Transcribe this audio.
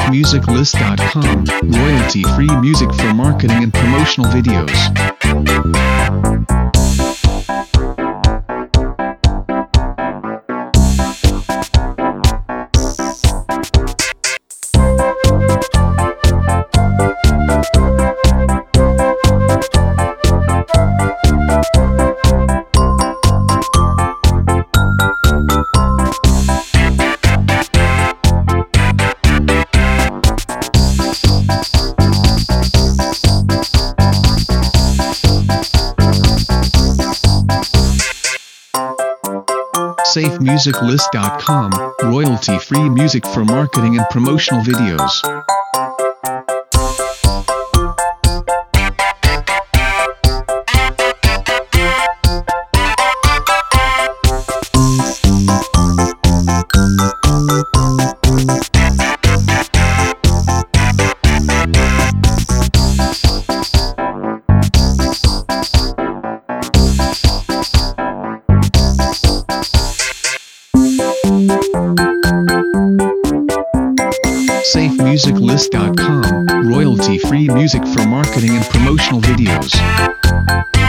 SafeMusicList.com, royalty-free music for marketing and promotional videos. SafeMusicList.com, royalty-free music for marketing and promotional videos. SafeMusicList.com, royalty-free music for marketing and promotional videos.